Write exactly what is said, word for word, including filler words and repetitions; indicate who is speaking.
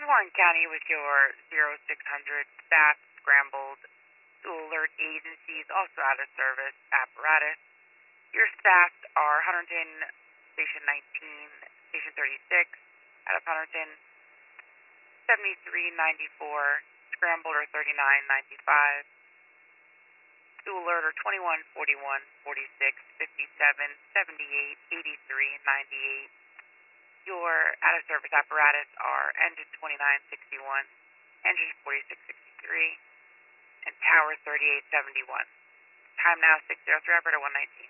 Speaker 1: Warren County with your zero six hundred staff scrambled to alert agencies also out of service apparatus. Your staffs are Hunterdon Station nineteen, Station thirty-six, out of Hunterdon, seventy-three ninety-four, scrambled or thirty-nine ninety-five. To alert are twenty-one forty-one, forty-six, fifty-seven, seventy-eight, eighty-three, ninety-eight. Your out-of-service apparatus are engine twenty-nine sixty-one, engine forty-six sixty-three, and tower thirty-eight seventy-one. Time now six oh three, operator one nineteen.